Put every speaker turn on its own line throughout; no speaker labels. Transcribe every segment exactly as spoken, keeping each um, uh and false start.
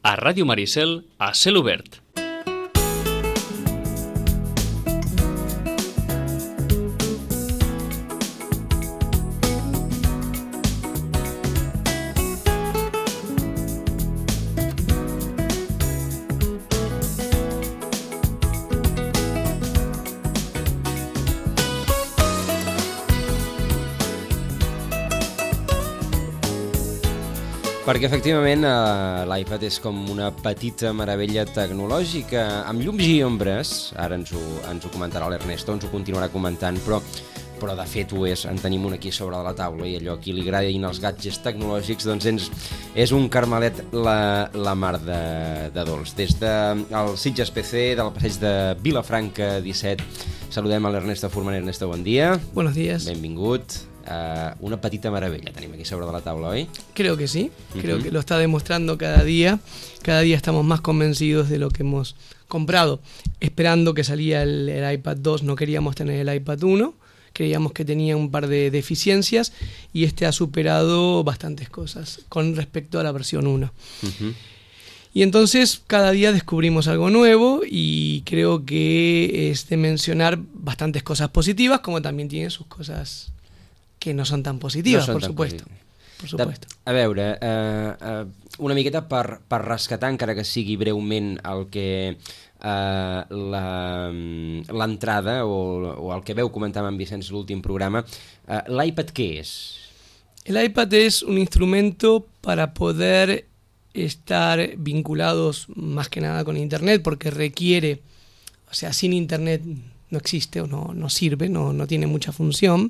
a Ràdio Maricel a cel obert.
Perquè efectivament eh, l'iPad és com una petita meravella tecnològica amb llums i ombres, ara ens ho, ens ho comentarà l'Ernesto, ens ho continuarà comentant, però, però de fet ho és, en tenim un aquí sobre la taula i allò a qui li agradin els gadgets tecnològics doncs ens, és un carmelet la, la mar de, de dolç. Des del de, Sitges P C, del passeig de Vilafranca disset, saludem a l'Ernesto Formaner. Ernesto, bon dia.
Buenos días.
Benvingut. Uh, una petita meravella tenim aquí sobre de la taula, ¿hoy?
Creo que sí,
Uh-huh.
creo que lo está demostrando cada día. Cada día estamos más convencidos de lo que hemos comprado. Esperando que salía el, el iPad dos, no queríamos tener el iPad uno. Creíamos que tenía un par de deficiencias y este ha superado bastantes cosas con respecto a la versión uno.
Uh-huh.
Y entonces cada día descubrimos algo nuevo y creo que es de mencionar bastantes cosas positivas, como también tiene sus cosas que no són tan positives, no por, tan supuesto.
Posit...
por supuesto.
De, a veure, uh, uh, una miqueta per, per rescatar, encara que sigui breument, el que uh, la, l'entrada o, o el que veu comentar amb en Vicenç l'últim programa, uh, l'iPad què és?
El iPad es un instrumento para poder estar vinculados más que nada con Internet, porque requiere, o sea, sin Internet no existe o no, no sirve, no, no tiene mucha función,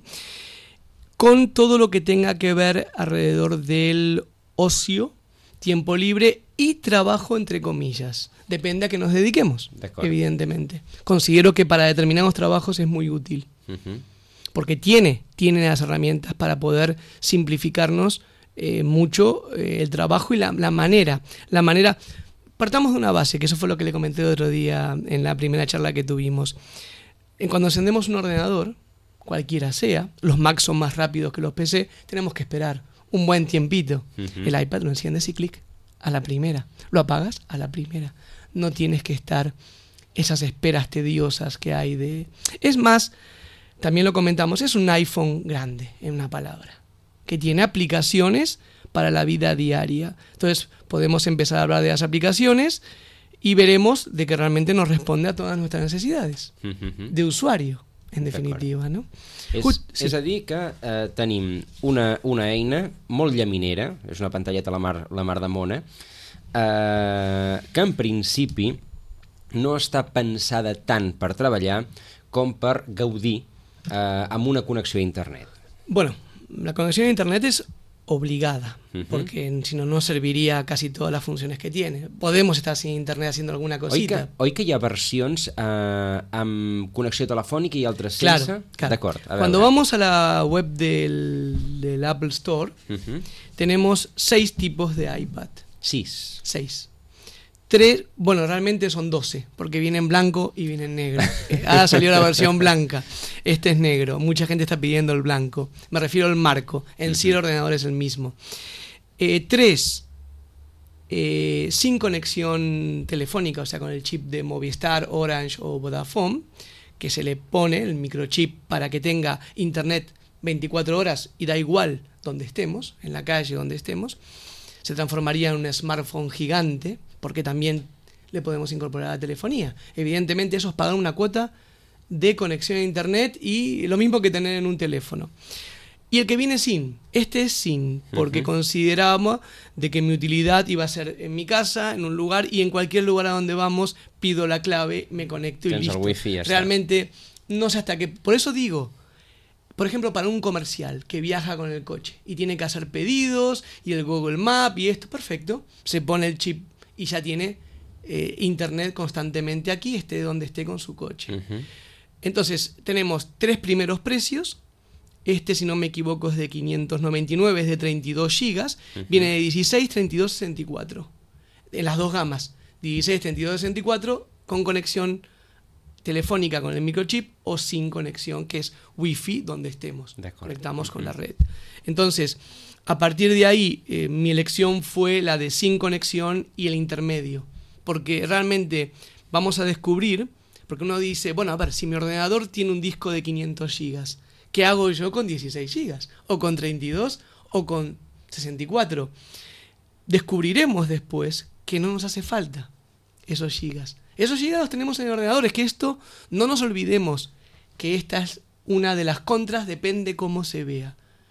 con todo lo que tenga que ver alrededor del ocio, tiempo libre y trabajo, entre comillas. Depende a qué nos dediquemos, evidentemente. Considero que para determinados trabajos es muy útil, uh-huh. porque tiene, tiene las herramientas para poder simplificarnos eh, mucho eh, el trabajo y la, la manera. La manera. Partamos de una base, que eso fue lo que le comenté el otro día en la primera charla que tuvimos. Cuando encendemos un ordenador, cualquiera sea, los Macs son más rápidos que los P C, tenemos que esperar un buen tiempito. Uh-huh. El iPad lo enciendes y clic, a la primera. Lo apagas a la primera. No tienes que estar esas esperas tediosas que hay de... Es más, también lo comentamos, es un iPhone grande, en una palabra, que tiene aplicaciones para la vida diaria. Entonces podemos empezar a hablar de las aplicaciones y veremos de que realmente nos responde a todas nuestras necesidades uh-huh. de usuario. En definitiva, no?
És, sí. és a dir que eh, tenim una, una eina molt llaminera, és una pantalleta la mar, la mar de mona, eh, que en principi no està pensada tant per treballar com per gaudir eh, amb una connexió a internet.
Bueno, la conexión a internet es obligada, uh-huh. porque si no, no serviría casi todas las funciones que tiene. Podemos estar sin internet haciendo alguna cosita.
Oi que, oi que hi ha versions eh, amb connexió telefònica i altres
claro,
sense?
Claro.
D'acord.
Cuando vamos a la web del, del Apple Store, uh-huh. tenemos seis tipos de iPad.
Sis.
Seis. Tres, bueno, realmente son doce, porque viene en blanco y viene en negro. Ahora salió la versión blanca. Este es negro. Mucha gente está pidiendo el blanco. Me refiero al marco. En sí el ordenador es el mismo. Eh, tres, eh, sin conexión telefónica, o sea, con el chip de Movistar, Orange o Vodafone, que se le pone el microchip para que tenga internet veinticuatro horas y da igual donde estemos, en la calle donde estemos. Se transformaría en un smartphone gigante, porque también le podemos incorporar a la telefonía. Evidentemente eso es pagar una cuota de conexión a internet y lo mismo que tener en un teléfono. Y el que viene sin, este es sin, porque uh-huh. considerábamos de que mi utilidad iba a ser en mi casa, en un lugar, y en cualquier lugar a donde vamos pido la clave, me conecto y
Tens
listo.
El wifi, ya
Realmente
está.
No sé hasta qué... Por eso digo... Por ejemplo, para un comercial que viaja con el coche y tiene que hacer pedidos y el Google Maps y esto, perfecto, se pone el chip y ya tiene eh, internet constantemente aquí, esté donde esté con su coche. Uh-huh. Entonces, tenemos tres primeros precios. Este, si no me equivoco, es de quinientos noventa y nueve, es de treinta y dos gigas. Uh-huh. Viene de dieciséis, treinta y dos, sesenta y cuatro. En las dos gamas, dieciséis, treinta y dos, sesenta y cuatro, con conexión telefónica con el microchip o sin conexión, que es Wi-Fi donde estemos. Conectamos uh-huh. con la red. Entonces, A partir de ahí, eh, mi elección fue la de sin conexión y el intermedio. Porque realmente vamos a descubrir, porque uno dice, bueno, a ver, si mi ordenador tiene un disco de quinientos gigas, ¿qué hago yo con dieciséis gigas? ¿O con treinta y dos? ¿O con sesenta y cuatro? Descubriremos después que no nos hace falta esos gigas. Esos gigas los tenemos en el ordenador. Es que esto, no nos olvidemos que esta es una de las contras, depende cómo se vea.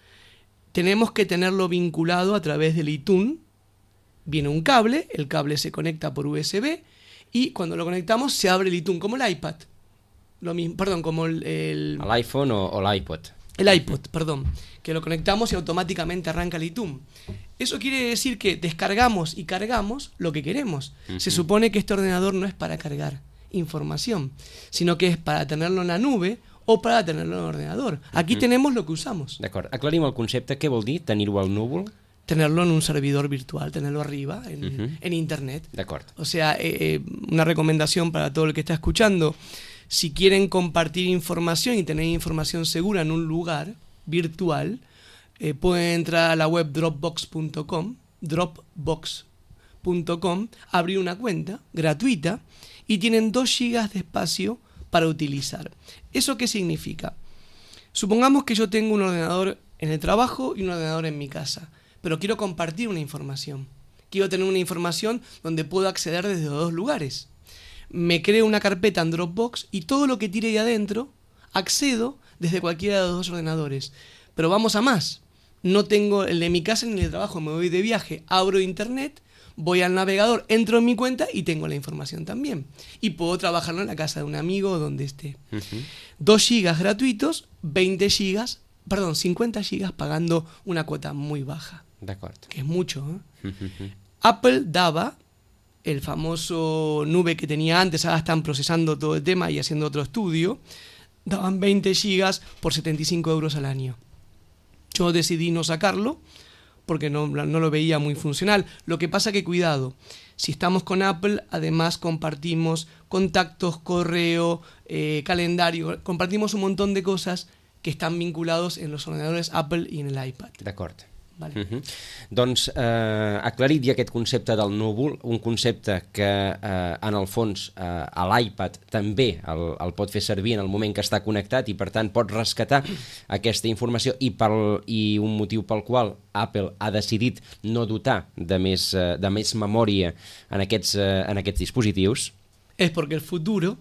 Tenemos que tenerlo vinculado a través del iTunes. Viene un cable, el cable se conecta por U S B y cuando lo conectamos se abre el iTunes, como el iPad. Lo mismo, perdón, como el... El,
el iPhone o, o l'iPod.
El iPod, perdón. Que lo conectamos y automáticamente arranca el iTunes. Eso quiere decir que descargamos y cargamos lo que queremos. Uh-huh. Se supone que este ordenador no es para cargar información, sino que es para tenerlo en la nube o para tenerlo en el ordenador. Aquí uh-huh. tenemos lo que usamos.
D'acord. Aclarim el concepte. Què vol dir tenir-ho al núvol?
Tenerlo en un servidor virtual, tenerlo arriba, en, uh-huh. en internet.
D'acord.
O sea, eh, una recomendación para todo el que está escuchando. Si quieren compartir información y tener información segura en un lugar virtual, eh, pueden entrar a la web dropbox punto com, dropbox punto com, abrir una cuenta gratuita y tienen dos gigas de espacio para utilizar. ¿Eso qué significa? Supongamos que yo tengo un ordenador en el trabajo y un ordenador en mi casa, pero quiero compartir una información. Quiero tener una información donde puedo acceder desde dos lugares. Me creo una carpeta en Dropbox y todo lo que tire ahí adentro accedo desde cualquiera de los dos ordenadores. Pero vamos a más. No tengo el de mi casa ni el de trabajo. Me voy de viaje, abro internet, voy al navegador, entro en mi cuenta y tengo la información también. Y puedo trabajarlo en la casa de un amigo o donde esté. Uh-huh. dos gigas gratuitos, veinte gigas, perdón, cincuenta gigas pagando una cuota muy baja.
De acuerdo.
Que es mucho, ¿eh? Uh-huh. Apple daba... el famoso nube que tenía antes, ahora están procesando todo el tema y haciendo otro estudio, daban veinte gigas por setenta y cinco euros al año. Yo decidí no sacarlo porque no, no lo veía muy funcional. Lo que pasa que, cuidado, si estamos con Apple, además compartimos contactos, correo, eh, calendario, compartimos un montón de cosas que están vinculados en los ordenadores Apple y en el iPad.
D'acord.
Vale.
Uh-huh. Doncs, eh, aclarit ja aquest concepte del núvol, un concepte que eh, en el fons eh, a l'iPad també el, el pot fer servir en el moment que està connectat i per tant pot rescatar aquesta informació i, pel, i un motiu pel qual Apple ha decidit no dotar de més, eh, de més memòria en aquests, eh, en aquests dispositius.
Es porque el futuro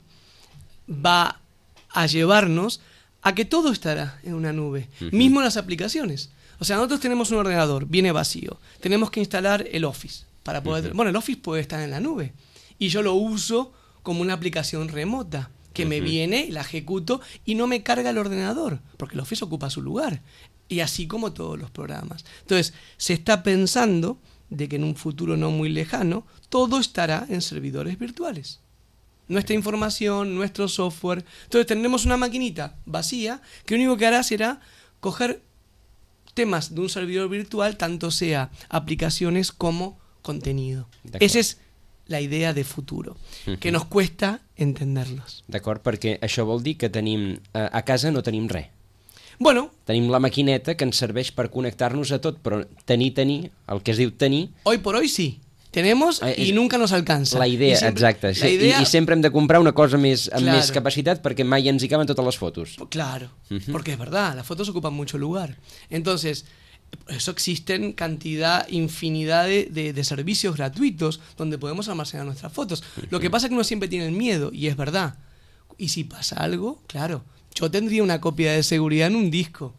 va a llevarnos a que todo estará en una nube, uh-huh. mismo las aplicaciones. O sea, nosotros tenemos un ordenador, viene vacío. Tenemos que instalar el Office para poder... Uh-huh. Bueno, el Office puede estar en la nube. Y yo lo uso como una aplicación remota, que uh-huh. me viene, la ejecuto y no me carga el ordenador, porque el Office ocupa su lugar. Y así como todos los programas. Entonces, se está pensando de que en un futuro no muy lejano, todo estará en servidores virtuales. Nuestra información, nuestro software. Entonces, tendremos una maquinita vacía que lo único que hará será coger temas de un servidor virtual, tanto sea aplicaciones como contenido. Esa es la idea de futuro, uh-huh. que nos cuesta entenderlos.
D'acord, perquè això vol dir que tenim eh, a casa no tenim res.
Bueno,
tenim la maquineta que ens serveix per connectar-nos a tot, però tenir, tenir, el que es diu tenir...
Hoy por hoy sí. Tenemos eh, y nunca nos alcanza.
La idea, siempre, exacte. La idea... I, I sempre hem de comprar una cosa més, amb claro. més capacitat perquè mai ens hi caben totes les fotos.
Claro, uh-huh. porque es verdad, las fotos ocupan mucho lugar. Entonces, por eso existen cantidad, infinidad de, de, de servicios gratuitos donde podemos almacenar nuestras fotos. Uh-huh. Lo que pasa es que uno siempre tiene el miedo, y es verdad. Y si pasa algo, claro, yo tendría una copia de seguridad en un disco.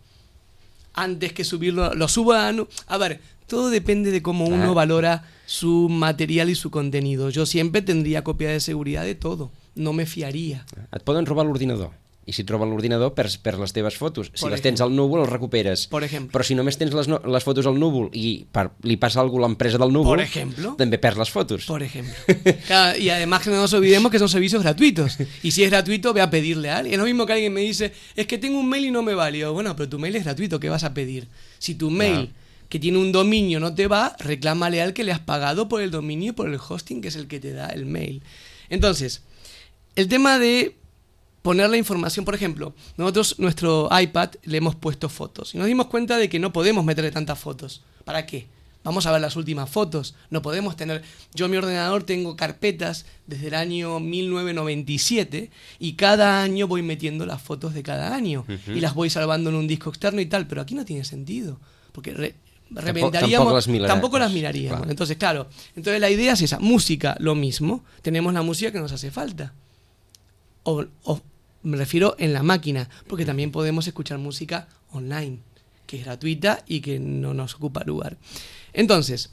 Antes que subirlo, lo subo a... A ver, todo depende de cómo uno ah. valora su material y su contenido. Yo siempre tendría copia de seguridad de todo. No me fiaria.
Et poden robar l'ordinador. I si et roben l'ordinador, perds, perds les teves fotos. Si por les ejemplo. tens al núvol, els recuperes.
Por ejemplo.
Però si només tens les, no, les fotos al núvol i per, li passa alguna a l'empresa del núvol,
por ejemplo.
també perds les fotos.
Por ejemplo. Claro, y además que no nos olvidemos que son servicios gratuitos. Y si es gratuito, ve a pedirle a alguien. Es lo mismo que alguien me dice, es que tengo un mail y no me vale. Yo, bueno, pero tu mail es gratuito, ¿qué vas a pedir? Si tu mail... No. que tiene un dominio no te va, reclámale al que le has pagado por el dominio y por el hosting, que es el que te da el mail. Entonces, el tema de poner la información. Por ejemplo, nosotros, nuestro iPad, le hemos puesto fotos y nos dimos cuenta de que no podemos meterle tantas fotos. ¿Para qué? Vamos a ver las últimas fotos. No podemos tener... Yo en mi ordenador tengo carpetas desde el año mil novecientos noventa y siete y cada año voy metiendo las fotos de cada año uh-huh. y las voy salvando en un disco externo y tal, pero aquí no tiene sentido, porque re, reventaríamos...
Tampoco las miraríamos.
Tampoco las miraríamos. Claro. Entonces, claro, entonces la idea es esa. Música, lo mismo. Tenemos la música que nos hace falta. O... o me refiero en la máquina, porque también podemos escuchar música online, que es gratuita y que no nos ocupa lugar. Entonces,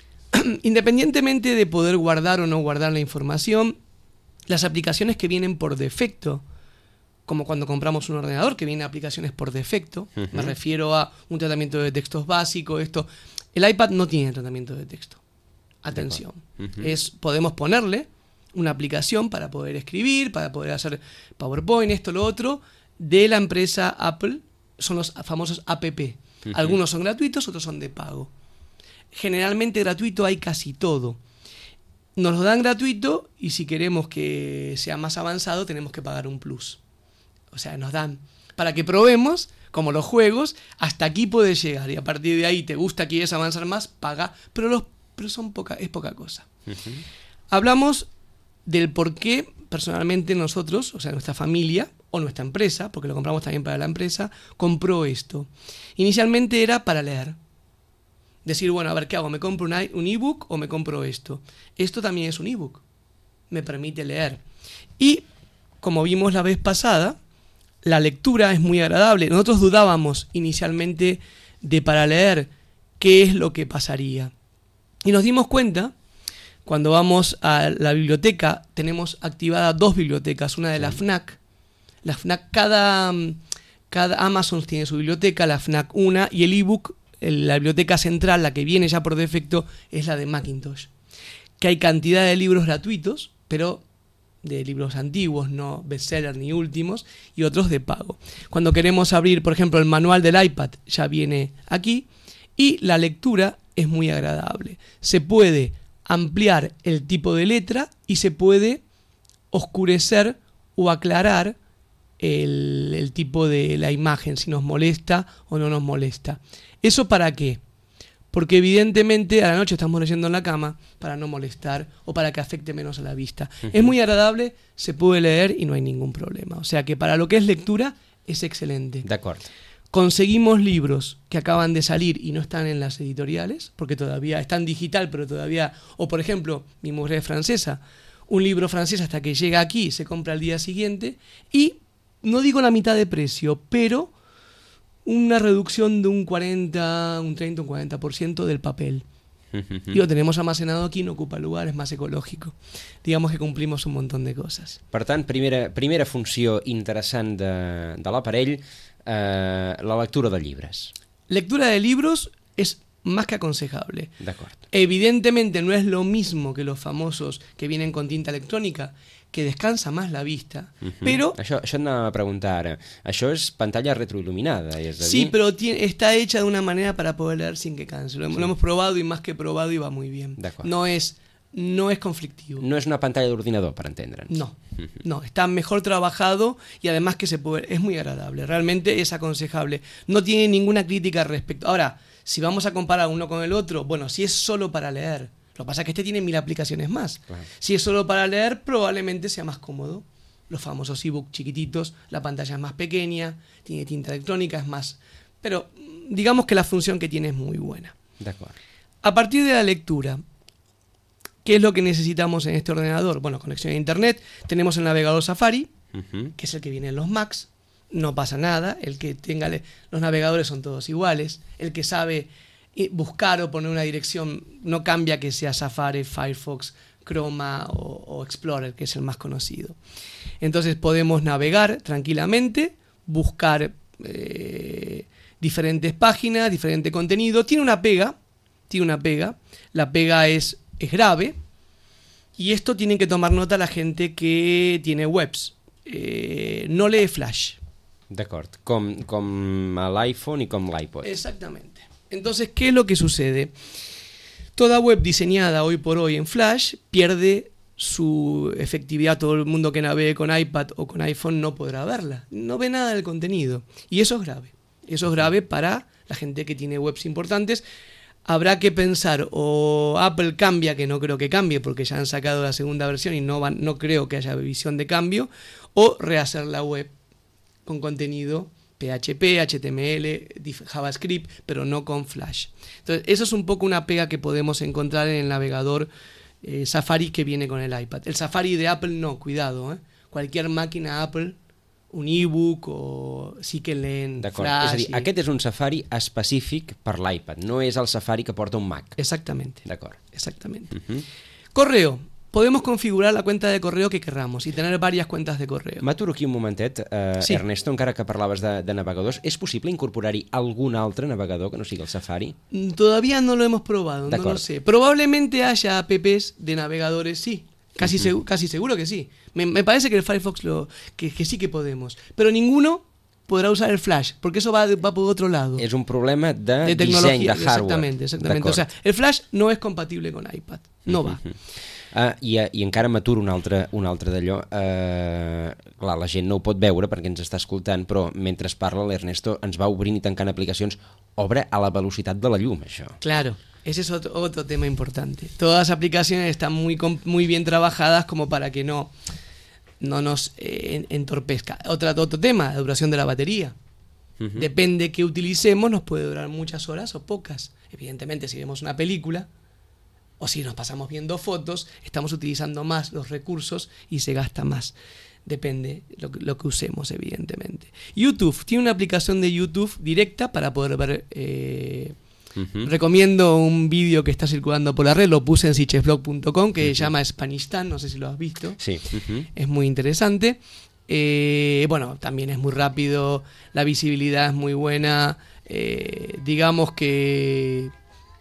independientemente de poder guardar o no guardar la información, las aplicaciones que vienen por defecto, como cuando compramos un ordenador, que vienen aplicaciones por defecto, uh-huh. me refiero a un tratamiento de textos básico, esto. El iPad no tiene tratamiento de texto. Atención. Uh-huh. Es, podemos ponerle una aplicación para poder escribir, para poder hacer PowerPoint, esto, lo otro, de la empresa Apple, son los famosos app. Uh-huh. Algunos son gratuitos, otros son de pago. Generalmente gratuito hay casi todo. Nos lo dan gratuito y si queremos que sea más avanzado tenemos que pagar un plus. O sea, nos dan para que probemos, como los juegos, hasta aquí puedes llegar y a partir de ahí te gusta, quieres avanzar más, paga, pero, los, pero son poca, es poca cosa. Uh-huh. Hablamos del por qué personalmente nosotros, o sea, nuestra familia o nuestra empresa, porque lo compramos también para la empresa, compró esto. Inicialmente era para leer. Decir, bueno, a ver, ¿qué hago? ¿Me compro un ebook o me compro esto? Esto también es un ebook. Me permite leer. Y, como vimos la vez pasada, la lectura es muy agradable. Nosotros dudábamos inicialmente de para leer qué es lo que pasaría. Y nos dimos cuenta, cuando vamos a la biblioteca, tenemos activadas dos bibliotecas, una de la FNAC. La FNAC, cada, cada Amazon tiene su biblioteca, la FNAC una, y el ebook, la biblioteca central, la que viene ya por defecto, es la de Macintosh. Que hay cantidad de libros gratuitos, pero de libros antiguos, no bestsellers ni últimos, y otros de pago. Cuando queremos abrir, por ejemplo, el manual del iPad, ya viene aquí, y la lectura es muy agradable. Se puede ampliar el tipo de letra y se puede oscurecer o aclarar el, el tipo de la imagen, si nos molesta o no nos molesta. ¿Eso para qué? Porque evidentemente a la noche estamos leyendo en la cama para no molestar o para que afecte menos a la vista. Uh-huh. Es muy agradable, se puede leer y no hay ningún problema. O sea que para lo que es lectura es excelente.
De acuerdo.
Conseguimos libros que acaban de salir y no están en las editoriales, porque todavía están digital, pero todavía... O por ejemplo, mi mujer es francesa, un libro francés hasta que llega aquí se compra al día siguiente y no digo la mitad de precio, pero una reducción de un cuarenta, un treinta, un cuarenta por ciento del papel. Y lo tenemos almacenado aquí, no ocupa lugar, es más ecológico. Digamos que cumplimos un montón de cosas.
Per tant, primera, primera funció interessant de, de l'aparell, eh, la lectura de llibres.
Lectura de libros es más que aconsejable.
D'acord.
Evidentemente no es lo mismo que los famosos que vienen con tinta electrónica, que descansa más la vista, uh-huh. pero...
Això, això anava a preguntar ara. Això és pantalla retroiluminada, és a dir...
Sí, pero tiene, está hecha de una manera para poder leer sin que canse. Lo, sí. lo hemos probado y más que probado y va muy bien. No es, no es conflictivo.
No es una pantalla d'ordinador, per entendre'ns.
No, uh-huh. no, está mejor trabajado y además que se puede, es muy agradable. Realmente es aconsejable. No tiene ninguna crítica al respecto. Ahora, si vamos a comparar uno con el otro, bueno, si es solo para leer... Lo que pasa es que este tiene mil aplicaciones más. Claro. Si es solo para leer, probablemente sea más cómodo. Los famosos ebooks chiquititos, la pantalla es más pequeña, tiene tinta electrónica, es más... Pero digamos que la función que tiene es muy buena.
De acuerdo.
A partir de la lectura, ¿qué es lo que necesitamos en este ordenador? Bueno, conexión a internet. Tenemos el navegador Safari, uh-huh. que es el que viene en los Macs. No pasa nada. El que tenga... Le... Los navegadores son todos iguales. El que sabe... buscar o poner una dirección no cambia que sea Safari, Firefox, Chroma o, o Explorer, que es el más conocido. Entonces podemos navegar tranquilamente, buscar eh, diferentes páginas, diferente contenido. Tiene una pega, tiene una pega. La pega es, es grave y esto tienen que tomar nota la gente que tiene webs. Eh, no lee Flash.
D'acord, com, com l'iPhone y com l'iPod.
Exactamente. Entonces, ¿qué es lo que sucede? Toda web diseñada hoy por hoy en Flash pierde su efectividad, todo el mundo que navegue con iPad o con iPhone no podrá verla. No ve nada del contenido. Y eso es grave. Eso es grave para la gente que tiene webs importantes. Habrá que pensar, o Apple cambia, que no creo que cambie, porque ya han sacado la segunda versión y no, van, no creo que haya visión de cambio, o rehacer la web con contenido P H P, H T M L, JavaScript, pero no con Flash. Entonces, eso es un poco una pega que podemos encontrar en el navegador eh, Safari que viene con el iPad. El Safari de Apple no, cuidado, ¿eh? Cualquier máquina Apple, un ebook o sí que leen Flash.
És a dir,
i...
aquest és un Safari específic per l'iPad, no és el Safari que porta un Mac.
Exactamente.
D'acord.
Exactamente.
Uh-huh.
Correo. Podemos configurar la cuenta de correo que querramos y tener varias cuentas de correo.
M'aturo aquí un momentet, eh,
Sí.
Ernesto, encara que parlaves de, de navegadors. És possible incorporar-hi algun altre navegador que no sigui el Safari?
Mm, Todavía no lo hemos probado,
De
no lo
acuerdo.
sé. Probablemente haya apps de navegadores, sí. Casi,
Ujú.
segu- casi seguro que sí. Me, me parece que el Firefox lo que, que sí que podemos. Pero ninguno podrá usar el Flash, porque eso va, va por otro lado.
És un problema de,
de
disseny,
tecnología.
de hardware.
Exactamente, exactamente. O
D'acord.
sea, el Flash no es compatible con iPad. No va.
Mhm. Uh, i, uh, I encara m'aturo un altre, un altre d'allò. Uh, clar, la gent no ho pot veure perquè ens està escoltant, però mentre es parla l'Ernesto ens va obrint i tancant aplicacions. Obre a la velocitat de la llum, això.
Claro, ese es otro, otro tema importante. Todas las aplicaciones están muy, com- muy bien trabajadas como para que no, no nos eh, en- entorpezca. Otra, otro tema, la duración de la batería.
Mhm.
Depende que utilicemos, nos puede durar muchas horas o pocas. Evidentemente, si vemos una película o si nos pasamos viendo fotos, estamos utilizando más los recursos y se gasta más. Depende lo que, lo que usemos, evidentemente. YouTube, tiene una aplicación de YouTube directa para poder ver... Eh,
Mhm.
Recomiendo un vídeo que está circulando por la red, lo puse en sichesblog punto com, que se llama Spanistán, no sé si lo has visto.
Sí. Mhm.
Es muy interesante. Eh, bueno, también es muy rápido, la visibilidad es muy buena. Eh, digamos que,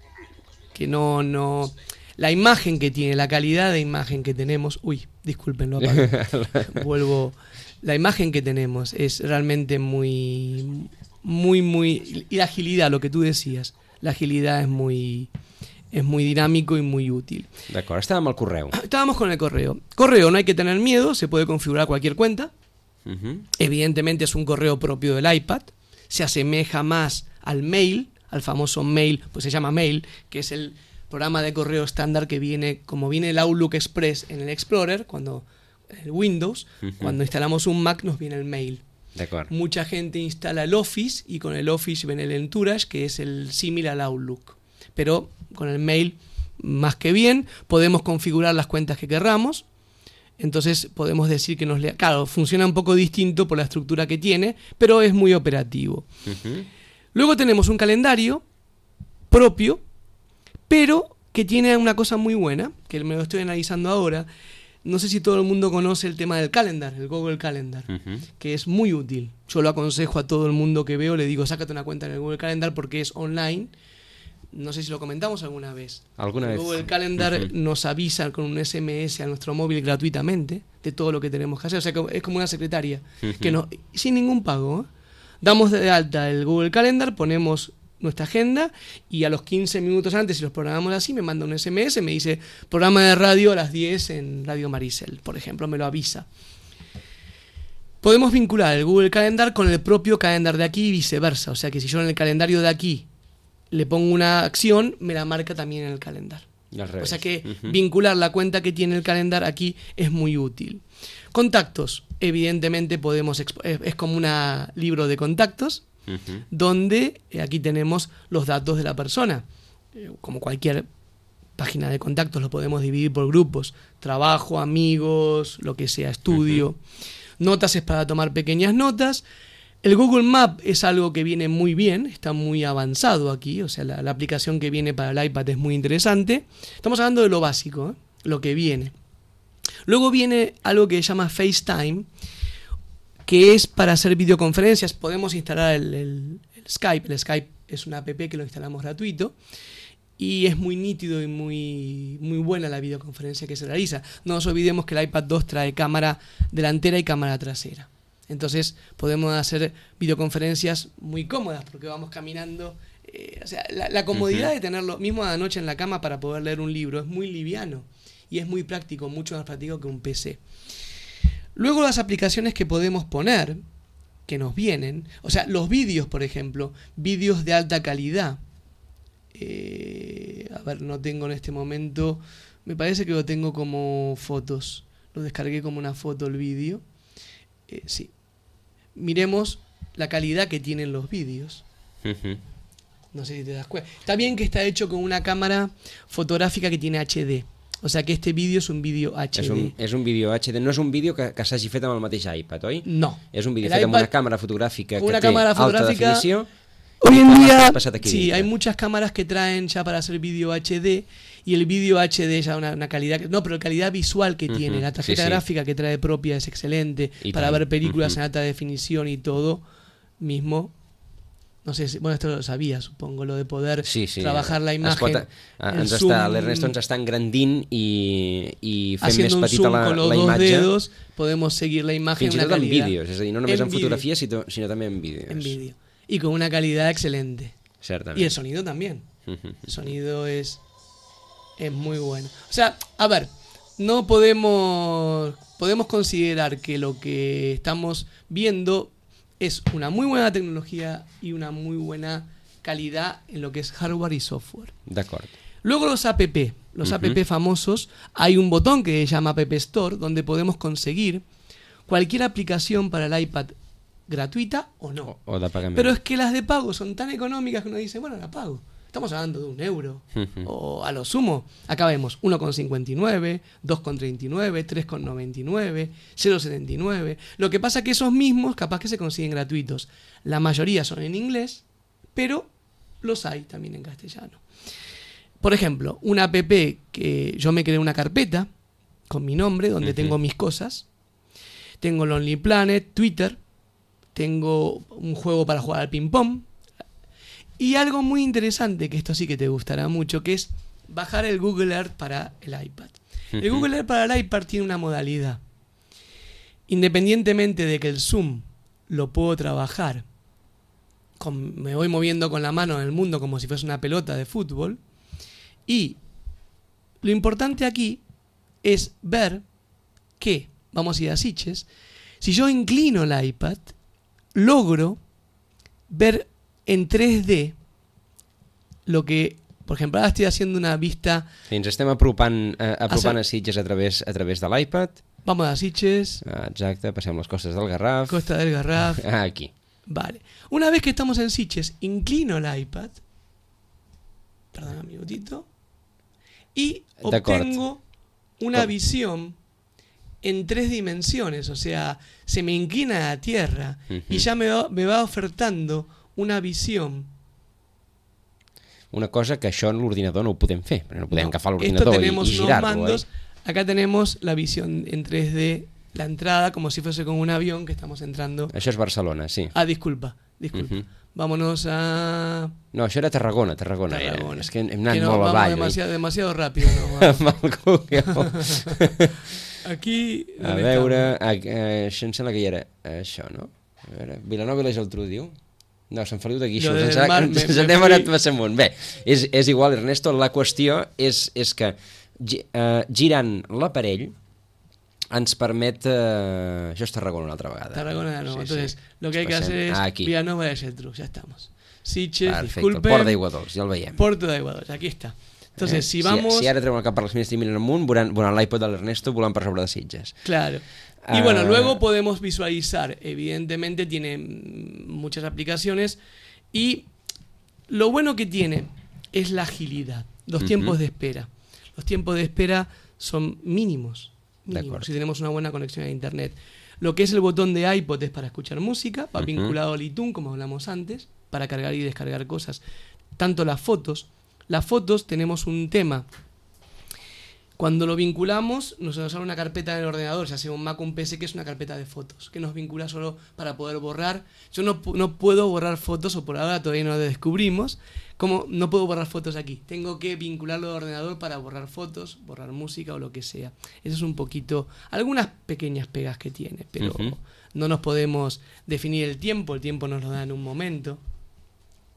que no, no. La imagen que tiene, la calidad de imagen que tenemos. Uy, disculpen, lo apagué. Vuelvo. La imagen que tenemos es realmente muy, muy, muy. Y la agilidad, lo que tú decías. La agilidad es muy, es muy dinámico y muy útil.
D'acord, estàvem al correu.
Estábamos con el correo. Correo, no hay que tener miedo, se puede configurar cualquier cuenta.
Mhm.
Evidentemente es un correo propio del iPad. Se asemeja más al mail, al famoso mail, pues se llama mail, que es el programa de correo estándar que viene, como viene el Outlook Express en el Explorer, cuando el Windows,
Ujú.
cuando instalamos un Mac nos viene el mail.
D'acord.
Mucha gente instala el Office y con el Office viene el Entourage, que es el similar al Outlook. Pero con el mail, más que bien, podemos configurar las cuentas que querramos. Entonces podemos decir que nos lea. Claro, funciona un poco distinto por la estructura que tiene, pero es muy operativo.
Mhm.
Luego tenemos un calendario propio, pero que tiene una cosa muy buena, que me lo estoy analizando ahora. No sé si todo el mundo conoce el tema del calendar, el Google Calendar,
Mhm.
que es muy útil. Yo lo aconsejo a todo el mundo que veo, le digo, sácate una cuenta en el Google Calendar porque es online. No sé si lo comentamos alguna vez.
Alguna
El
vez.
Google Calendar
Ujú.
nos avisa con un S M S a nuestro móvil gratuitamente de todo lo que tenemos que hacer. O sea, que es como una secretaria,
Ujú.
que no, sin ningún pago, ¿eh? Damos de alta el Google Calendar, ponemos nuestra agenda y a los quince minutos antes, si los programamos así, me manda un S M S, me dice programa de radio a las diez en Radio Maricel, por ejemplo, me lo avisa. Podemos vincular el Google Calendar con el propio calendar de aquí y viceversa. O sea que si yo en el calendario de aquí le pongo una acción, me la marca también en el calendar.
I al revés.
O sea que
Mhm.
vincular la cuenta que tiene el calendar aquí es muy útil. Contactos, evidentemente podemos expo- es, es como un libro de contactos
Mhm.
donde eh, aquí tenemos los datos de la persona. Eh, como cualquier página de contactos lo podemos dividir por grupos, trabajo, amigos, lo que sea, estudio. Notas es para tomar pequeñas notas. El Google Map es algo que viene muy bien, está muy avanzado aquí, o sea, la, la aplicación que viene para el iPad es muy interesante. Estamos hablando de lo básico, ¿eh? Lo que viene. Luego viene algo que se llama FaceTime, que es para hacer videoconferencias. Podemos instalar el, el- el Skype. El Skype es una app que lo instalamos gratuito y es muy nítido y muy, muy buena la videoconferencia que se realiza. No nos olvidemos que el iPad dos trae cámara delantera y cámara trasera. Entonces podemos hacer videoconferencias muy cómodas porque vamos caminando. Eh, o sea, la, la comodidad
Ujú.
de tenerlo mismo a la noche en la cama para poder leer un libro es muy liviano. y es muy práctico, mucho más práctico que un P C. Luego las aplicaciones que podemos poner, que nos vienen, o sea, los vídeos, por ejemplo, vídeos de alta calidad. Eh, a ver, no tengo en este momento, me parece que lo tengo como fotos, lo descargué como una foto el vídeo. Eh, sí. Miremos la calidad que tienen los vídeos.
Uh-huh.
No sé si te das cuenta. Está bien que está hecho con una cámara fotográfica que tiene H D. O sea que este vídeo és un vídeo H D.
És un, és un vídeo H D, no és un vídeo que, que s'hagi fet amb el mateix iPad, oi?
No.
És un vídeo
El
fet amb
iPad-
una càmera fotográfica que
una
té
cámara
alta
fotográfica-
definició.
Hoy en
y
día,
está pasado aquí
sí,
dentro.
hay muchas cámaras que traen ya para hacer vídeo H D y el vídeo H D ya una, una calidad, que- no, pero la calidad visual que
Ujú,
tiene, la tarjeta
sí, sí.
gráfica que trae propia es excelente
Y
para
tal.
ver películas
Ujú.
en alta definición y todo mismo. No sé, si, bueno, esto lo sabía, supongo, lo de poder
Sí, sí.
trabajar la
Es
imagen.
pot, eh,
el
ens
zoom,
està, L'Ernesto ens està engrandint i, i fem
haciendo
més
un
petita
zoom
la,
con los
la
dos
imatge.
dedos, podemos seguir la imagen
Fins i
en
tot
una
en
calidad.
vídeos, és a dir, no només
En
en,
vídeo.
fotografies, sinó, sinó també en vídeos.
En vídeo. Y con una calidad excelente.
Certament.
Y el sonido también.
Mhm.
El sonido es, es muy bueno. O sea, a ver, no podemos, podemos considerar que lo que estamos viendo es una muy buena tecnología y una muy buena calidad en lo que es hardware y software.
D'acord.
Luego los app, los
Ujú.
app famosos, hay un botón que se llama App Store donde podemos conseguir cualquier aplicación para el iPad gratuita o no.
O, o de pagament.
Pero es que las de pago son tan económicas que uno dice, bueno, la pago. Estamos hablando de un euro.
Ujú.
O a lo sumo, acá vemos uno con cincuenta y nueve, dos con treinta y nueve, tres con noventa y nueve, cero con setenta y nueve. Lo que pasa que esos mismos capaz que se consiguen gratuitos. La mayoría son en inglés, pero los hay también en castellano. Por ejemplo, una app que yo me creé una carpeta con mi nombre, donde
Ujú.
tengo mis cosas. Tengo Lonely Planet, Twitter, tengo un juego para jugar al ping-pong. Y algo muy interesante, que esto sí que te gustará mucho, que es bajar el Google Earth para el iPad. El
Ujú.
Google Earth para el iPad tiene una modalidad. Independientemente de que el zoom lo puedo trabajar, con- me voy moviendo con la mano en el mundo como si fuese una pelota de fútbol. Y lo importante aquí es ver que, vamos a ir a Sitges, si yo inclino el iPad, logro ver en tres D lo que, por ejemplo, ahora estoy haciendo una vista.
Sí, ens estem apropant, eh, apropant
Hacer-
a Sitges a través, a través de l'iPad.
Vamos a Sitges,
Ah, exacte, passem les costes del Garraf.
Costa del Garraf.
Ah, aquí.
Vale. Una vez que estamos en Sitges, inclino el iPad. Perdón, un minutito. Y
De acuerdo.
obtengo una
Com-
visión en tres dimensiones. O sea, se me inclina la tierra
Ujú.
y ya me va, me va ofertando una visión.
Una cosa que això en l'ordinador no ho podem fer, perquè no podem
No,
agafar
esto
l'ordinador i,
tenemos
i
unos
girar-lo,
mandos.
eh?
Acá tenemos la visión en tres D, la entrada, como si fuese con un avión que estamos entrando.
Això és Barcelona, sí.
Ah, disculpa, disculpa.
Ujú.
Vámonos a
No, això era Tarragona, Tarragona. era.
Tarragona.
És que hem anat
Que no,
molt
vamos
avall.
demasiado, demasiado rápido. No, vamos.
Amb el Google.
Aquí.
A
¿dónde
veure,
estamos?
a, eh, això em sembla que hi era això, no? A veure, Vilanova i la Geltrú diu? No, Sant Feliu de Guíxols.
Jo
Ens,
del
ha,
mar
ens,
me-
ens
me
anem
fui-
anat massa amunt. Bé, és, és igual, Ernesto, la qüestió és, és que gi, eh, girant l'aparell ens permet... Eh, això és Tarragona una altra vegada.
Tarragona de nuevo.
Sí,
Entonces,
sí.
lo que hay que
Passem
hacer es
aquí.
Vilanova de Geltrú. Ya estamos. Sitges,
Perfecte, el
disculpen.
Port d'Aigua Dols, ja el veiem.
Porto de Aigua Dols, aquí está. Entonces,
Eh,
si vamos.
Si, si ara treuen el cap per l'esquina i miren amunt, veuran, veuran l'iPod de l'Ernesto volant per sobre de Sitges.
Claro. Y
Ah.
bueno, luego podemos visualizar, evidentemente tiene mm, muchas aplicaciones y lo bueno que tiene es la agilidad, los
Ujú.
tiempos de espera. Los tiempos de espera son mínimos,
De
mínimos
acuerdo.
si tenemos una buena conexión a internet. Lo que es el botón de iPod es para escuchar música, va
Ujú.
vinculado al iTunes, como hablamos antes, para cargar y descargar cosas. Tanto las fotos, las fotos tenemos un tema. Cuando lo vinculamos, nos nos sale una carpeta en el ordenador, ya sea un Mac o un P C, que es una carpeta de fotos, que nos vincula solo para poder borrar. Yo no, pu- no puedo borrar fotos, o por ahora todavía no lo descubrimos, como no puedo borrar fotos aquí. Tengo que vincularlo al ordenador para borrar fotos, borrar música o lo que sea. Eso es un poquito, algunas pequeñas pegas que tiene, pero
Ujú.
no nos podemos definir el tiempo, el tiempo nos lo da en un momento.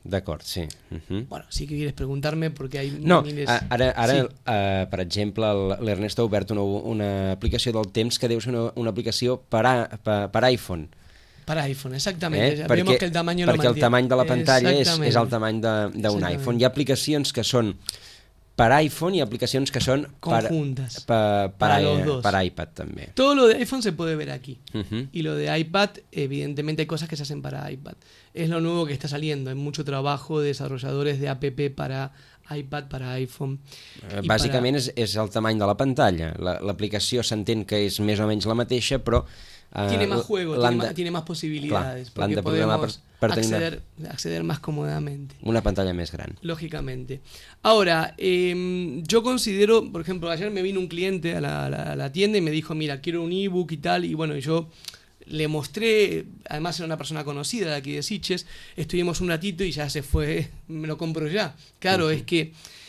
D'acord, sí. Uh -huh.
Bueno, si quieres preguntarme, porque hay
no,
miles...
ara, ara
sí.
uh, per exemple, l'Ernesto ha obert una, una aplicació del temps que deu ser una, una aplicació per, a, per, per iPhone.
Para iPhone, exactamente.
Eh?
Ya
Perquè,
vemos que el tamaño lo
perquè el tamany de la pantalla és, és el tamany d'un iPhone. Hi ha aplicacions que són per iPhone i aplicacions que són
conjuntas
per, per,
para
per,
los dos.
per iPad també.
Todo lo de iPhone se puede ver aquí.
Uh-huh.
Y lo de iPad, evidentemente hay cosas que se hacen para iPad. Es lo nuevo que está saliendo. Hay mucho trabajo de desarrolladores de app para iPad, para iPhone.
Uh, bàsicament para... és, és el tamany de la pantalla. L'aplicació s'entén que és més o menys la mateixa, però... Uh,
tiene más juego, tiene,
de...
más, tiene más posibilidades.
Clar,
porque podemos
per, per
acceder, una... acceder más cómodamente.
Una pantalla més gran.
Lógicamente. Ahora, eh, yo considero, por ejemplo, ayer me vino un cliente a la, a la, a la tienda y me dijo, mira, quiero un ebook y tal, y bueno, yo le mostré, además era una persona conocida de aquí de Sitges, estuvimos un ratito y ya se fue, me lo compro ya. Claro, uh-huh. Es que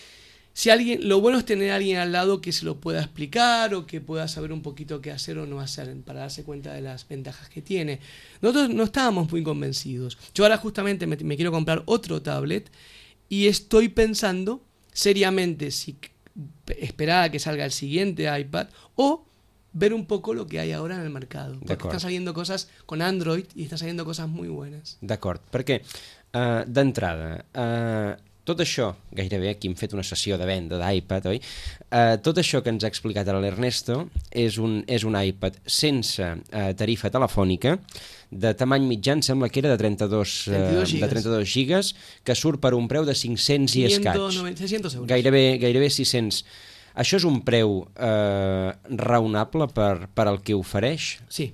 si alguien, lo bueno es tener a alguien al lado que se lo pueda explicar o que pueda saber un poquito qué hacer o no hacer para darse cuenta de las ventajas que tiene. Nosotros no estábamos muy convencidos. Yo ahora justamente me, me quiero comprar otro tablet y estoy pensando seriamente si esperar a que salga el siguiente iPad o ver un poco lo que hay ahora en el mercado. Porque están saliendo cosas con Android y están saliendo cosas muy buenas.
D'acord, perquè uh, d'entrada... Uh, tot això, gairebé aquí hem fet una sessió de venda d'iPad, oi? Uh, tot això que ens ha explicat ara l'Ernesto és un, és un iPad sense uh, tarifa telefònica, de tamany mitjà, em sembla que era de trenta-dos, uh, de trenta-dos gigas, que surt per un preu de cinc-cents i escaig.
seiscientos euros.
Gairebé, gairebé sis-cents. Això és un preu uh, raonable per, per al que ofereix?
Sí,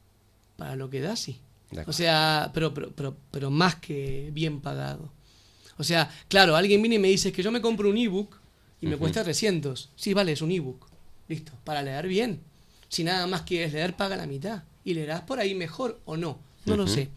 para lo que da, sí. O sea, pero, pero, pero, pero más que bien pagado. O sea, claro, alguien viene y me dice que yo me compro un ebook y me uh-huh. cuesta trescientos. Sí, vale, es un ebook. Listo, para leer bien. Si nada más quieres leer, paga la mitad. Y leerás por ahí mejor o no. No uh-huh. lo sé.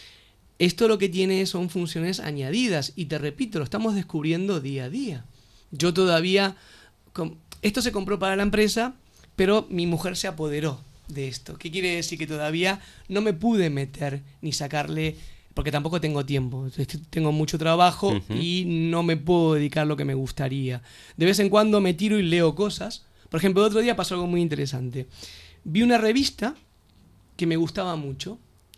Esto lo que tiene son funciones añadidas. Y te repito, lo estamos descubriendo día a día. Yo todavía... Esto se compró para la empresa, pero mi mujer se apoderó de esto. ¿Qué quiere decir? Que todavía no me pude meter ni sacarle... Porque tampoco tengo tiempo, tengo mucho trabajo uh-huh. y no me puedo dedicar lo que me gustaría. De vez en cuando me tiro y leo cosas. Por ejemplo, el otro día pasó algo muy interesante. Vi una revista que me gustaba mucho,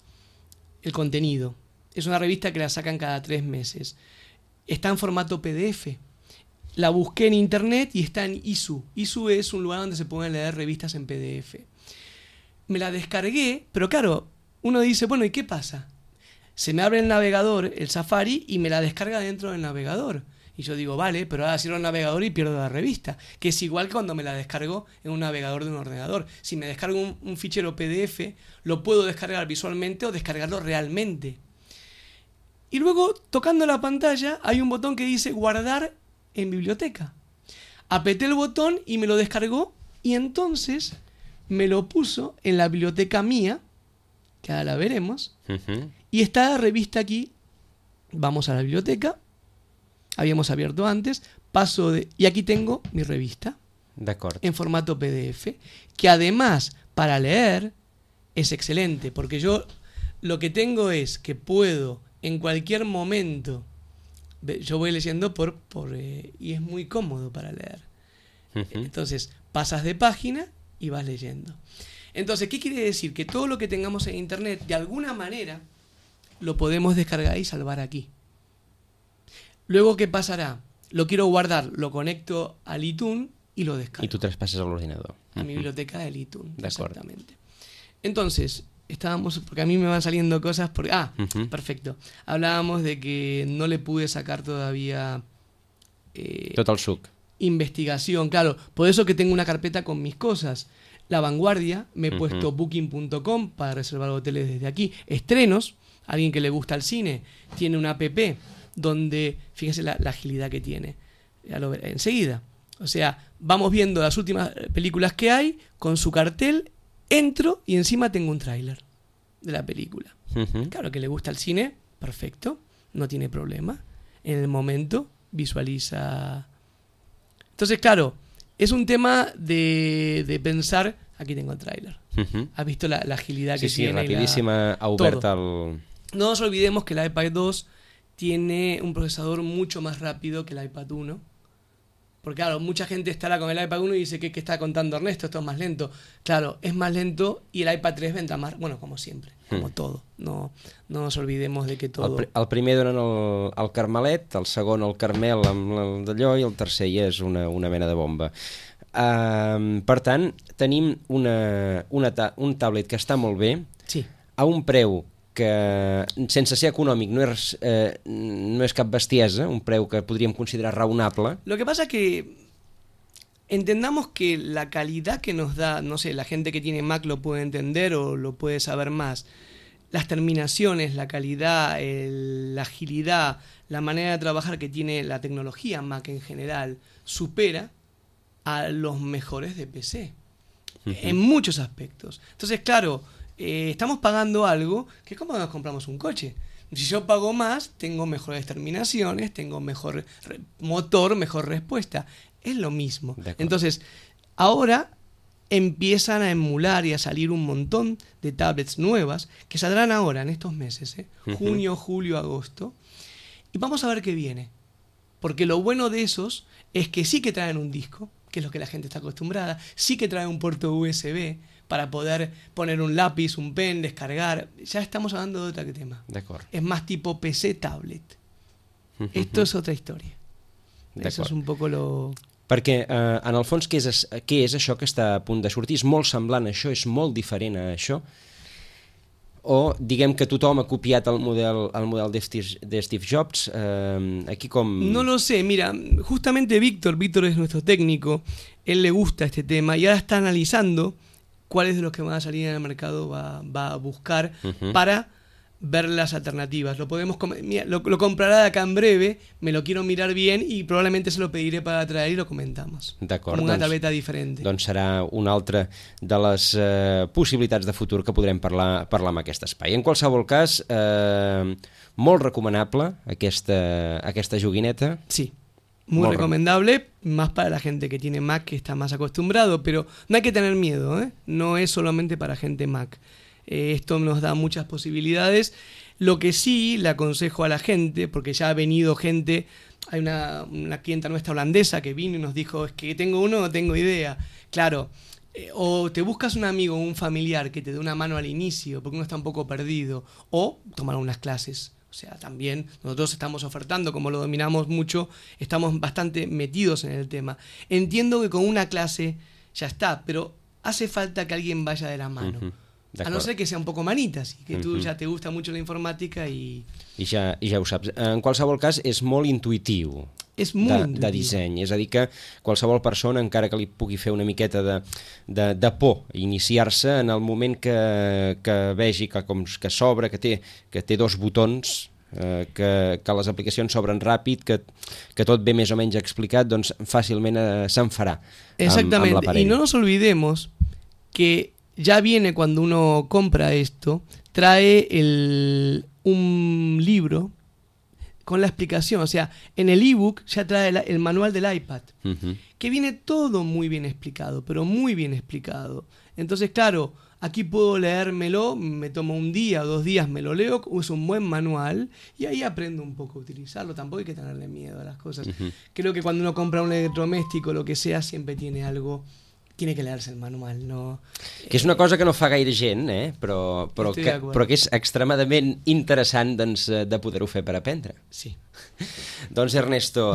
el contenido. Es una revista que la sacan cada tres meses. Está en formato P D F. La busqué en internet y está en I S U. I S U es un lugar donde se pueden leer revistas en P D F. Me la descargué, pero claro, uno dice, bueno, ¿y qué pasa? Se me abre el navegador, el Safari, y me la descarga dentro del navegador. Y yo digo, vale, pero ahora cierro el navegador y pierdo la revista. Que es igual que cuando me la descargo en un navegador de un ordenador. Si me descargo un, un fichero P D F, lo puedo descargar visualmente o descargarlo realmente. Y luego, tocando la pantalla, hay un botón que dice guardar en biblioteca. Apreté el botón y me lo descargó, y entonces me lo puso en la biblioteca mía, que ahora la veremos, uh-huh. y está la revista aquí. Vamos a la biblioteca, habíamos abierto antes, paso de... y aquí tengo mi revista,
D'acord.
En formato P D F, que además, para leer, es excelente, porque yo lo que tengo es que puedo, en cualquier momento, yo voy leyendo por... por eh, y es muy cómodo para leer. Uh-huh. Entonces, pasas de página y vas leyendo. Entonces, ¿qué quiere decir? Que todo lo que tengamos en internet, de alguna manera, lo podemos descargar y salvar aquí. Luego, ¿qué pasará? Lo quiero guardar, lo conecto al iTunes y lo descargo.
Y tú traspases al ordenador.
A mi biblioteca del iTunes,
de acuerdo.
Exactamente. Entonces, estábamos, porque a mí me van saliendo cosas, porque, ah, uh-huh. perfecto. Hablábamos de que no le pude sacar todavía... Eh,
Tot el suc.
Investigación, claro. Por eso que tengo una carpeta con mis cosas. La Vanguardia, me he uh-huh. puesto booking punto com para reservar hoteles desde aquí. Estrenos, alguien que le gusta el cine, tiene una app donde, fíjense la, la agilidad que tiene, ya lo veré enseguida. O sea, vamos viendo las últimas películas que hay, con su cartel, entro y encima tengo un tráiler de la película. Uh-huh. Claro, que le gusta el cine, perfecto, no tiene problema. En el momento visualiza... Entonces, claro, es un tema de, de pensar... Aquí tengo el tráiler. Uh-huh. ¿Has visto la, la agilidad
sí,
que
sí,
tiene?
Sí, rapidísima, ha obert el...
No nos olvidemos que la iPad dos tiene un procesador mucho más rápido que el iPad uno. Porque claro, mucha gente estará con el iPad uno y dice que, que está contando Ernesto, esto es más lento. Claro, es más lento y el iPad tres vendrá más, bueno, como siempre, como mm. todo. No, no nos olvidemos de que todo...
El, pr el primer donen el, el Carmelet, el segon el Carmel amb d'allò i el tercer ja és una, una mena de bomba. Uh, per tant, tenim una, una ta un tablet que està molt bé,
sí.
a un preu que sense ser econòmic no és, eh, no és cap bestiesa, un preu que podríem considerar raonable.
Lo que pasa que entendamos que la calidad que nos da, no sé, la gente que tiene Mac lo puede entender o lo puede saber más, las terminaciones, la calidad, el, la agilidad, la manera de trabajar que tiene la tecnología Mac en general, supera a los mejores de P C, uh-huh. en muchos aspectos. Entonces, claro, eh, estamos pagando algo que es como nos compramos un coche. Si yo pago más, tengo mejores terminaciones, tengo mejor motor, mejor respuesta. Es lo mismo. Entonces, ahora empiezan a emular y a salir un montón de tablets nuevas que saldrán ahora, en estos meses, ¿eh? uh-huh. junio, julio, agosto. Y vamos a ver qué viene. Porque lo bueno de esos es que sí que traen un disco, que es lo que la gente está acostumbrada, sí que traen un puerto U S B para poder poner un lápiz, un pen, descargar. Ya estamos hablando de otro tema. Es más tipo P C tablet. Uh-huh. Esto es otra historia. Eso es un poco lo...
Perquè, eh, en el fons, què és, què és això que està a punt de sortir? És molt semblant a això? És molt diferent a això? O diguem que tothom ha copiat el model, el model de, Steve, de Steve Jobs? Eh, aquí com...
No lo sé, mira, justamente Víctor, Víctor es nuestro técnico, él le gusta este tema y ahora está analizando cuáles de los que van a salir en el mercado va, va a buscar uh-huh. para ver las alternativas. Lo podemos mira, lo, lo comprará de acá en breve, me lo quiero mirar bien y probablemente se lo pediré para traer y lo comentamos.
D'acord.
Com una
doncs,
tableta diferent.
Doncs serà una altra de les eh, possibilitats de futur que podrem parlar, parlar en aquest espai. En qualsevol cas, eh, molt recomanable aquesta, aquesta joguineta.
Sí. Muy Morro. recomendable, más para la gente que tiene Mac, que está más acostumbrado, pero no hay que tener miedo, ¿eh? No es solamente para gente Mac. Eh, esto nos da muchas posibilidades. Lo que sí le aconsejo a la gente, porque ya ha venido gente, hay una, una clienta nuestra holandesa que vino y nos dijo, es que tengo uno, no tengo idea. Claro, eh, o te buscas un amigo o un familiar que te dé una mano al inicio, porque uno está un poco perdido, o tomar unas clases. O sea, también nosotros estamos ofertando, como lo dominamos mucho, estamos bastante metidos en el tema. Entiendo que con una clase ya está, pero hace falta que alguien vaya de la mano. Uh-huh. A no ser que sea un poco manitas, y que tu uh-huh. ja te gusta mucho la informàtica i...
I ja, I ja ho saps. En qualsevol cas, és molt intuïtiu.
És molt
de, de disseny. És a dir que qualsevol persona, encara que li pugui fer una miqueta de, de, de por iniciar-se, en el moment que, que vegi que, com, que s'obre, que, té, que té dos botons, eh, que, que les aplicacions s'obren ràpid, que, que tot ve més o menys explicat, doncs fàcilment eh, se'n farà amb, amb l'aparell.
Y no nos olvidemos que ya viene cuando uno compra esto, trae el, un libro con la explicación. O sea, en el ebook ya trae el, el manual del iPad, uh-huh. que viene todo muy bien explicado, pero muy bien explicado. Entonces, claro, aquí puedo leérmelo, me tomo un día o dos días, me lo leo, uso un buen manual y ahí aprendo un poco a utilizarlo. Tampoco hay que tenerle miedo a las cosas. Uh-huh. Creo que cuando uno compra un electrodoméstico, lo que sea, siempre tiene algo... Tiene que leerse el manual, no...
Que és una cosa que no fa gaire gent, eh? però, però, que, però que és extremadament interessant doncs, de poder-ho fer per aprendre.
Sí.
Doncs Ernesto,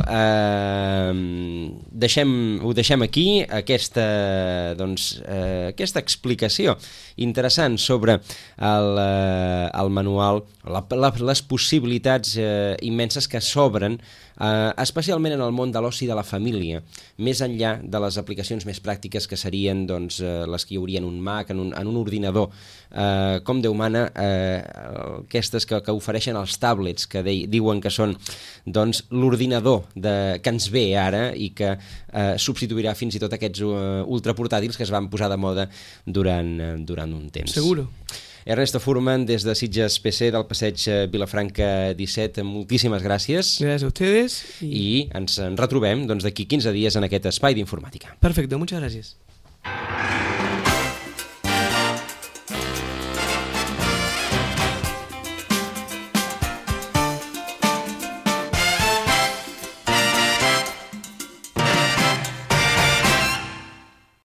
eh, deixem, ho deixem aquí, aquesta, doncs, eh, aquesta explicació interessant sobre el, eh, el manual, la, la, les possibilitats eh, immenses que s'obren, eh, especialment en el món de l'oci de la família, més enllà de les aplicacions més pràctiques que serien doncs, eh, les que hi haurien en un Mac, en un, en un ordinador, eh, com Déu mana, eh, aquestes que, que ofereixen els tablets, que de, diuen que són doncs, l'ordinador de, que ens ve ara i que eh, substituirà fins i tot aquests uh, ultraportàtils que es van posar de moda durant, uh, durant un temps.
Seguro.
Ernesto Furman, des de Sitges P C del passeig Vilafranca disset, moltíssimes gràcies.
Gràcies a ustedes.
I, I ens en retrobem doncs, d'aquí quinze dies en aquest espai d'informàtica.
Perfecte, muchas gracias.